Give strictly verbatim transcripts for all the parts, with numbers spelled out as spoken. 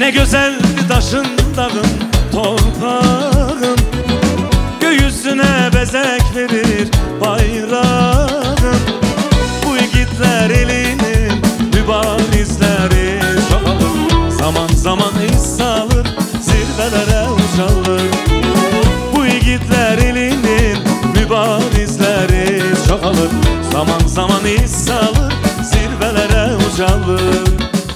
Ne güzel taşın dağın torpağın, göğsüne bezek verir bayrağın. Bu yiğitler elinin mübarizleri çoğalır, zaman zaman iz salır, zirvelere uçalır. Bu yiğitler elinin mübarizleri çoğalır, zaman zaman iz salır, zirvelere uçalır.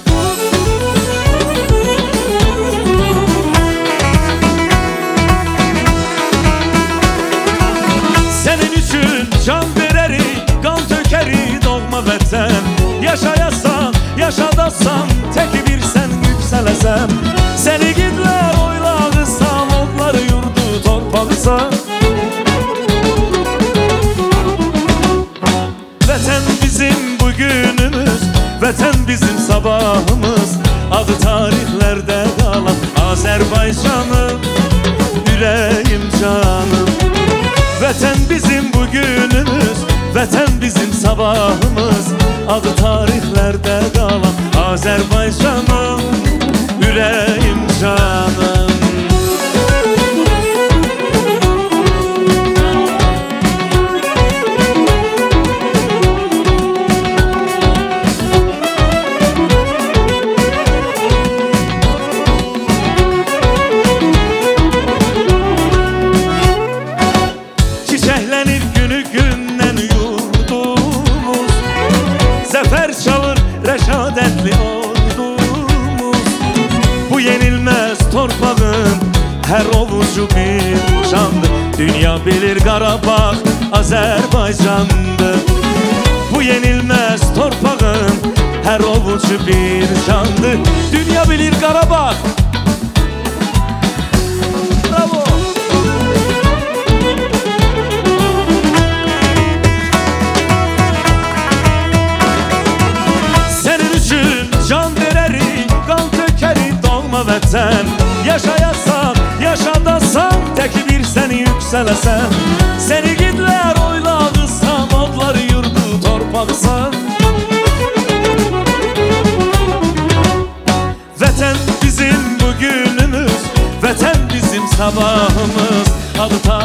Can vereri, kan tökeri doğma vətən. Yaşayasan, yaşadasan, tek bir sen yükselesem. Seni gidler oylağısan, onları yurdu torpağısan. Vətən bizim bugünümüz, vətən bizim sabahımız. Adı tarihlerde kalan Azerbaycanım, yüreğim canım. Vətən bizim bugünümüz, vətən bizim sabahımız. Adı tarihlerde kalan Azerbaycanım, yüreğim canım. Çiçeklenir günü günden yurdumuz, zafer çalır reşadetli ordumuz. Bu yenilmez torpağın her ovucu bir candı. Dünya bilir Qarabağ Azerbaycan'dı. Bu yenilmez torpağın her ovucu bir candı. Dünya bilir Qarabağ. Bravo. Vətən. Yaşayasan, yaşadasan, tek bir seni yükselesen. Seni gidler oylağısan, odları yurdu torpağısan. Vətən bizim bugünümüz, vətən bizim sabahımız. Adı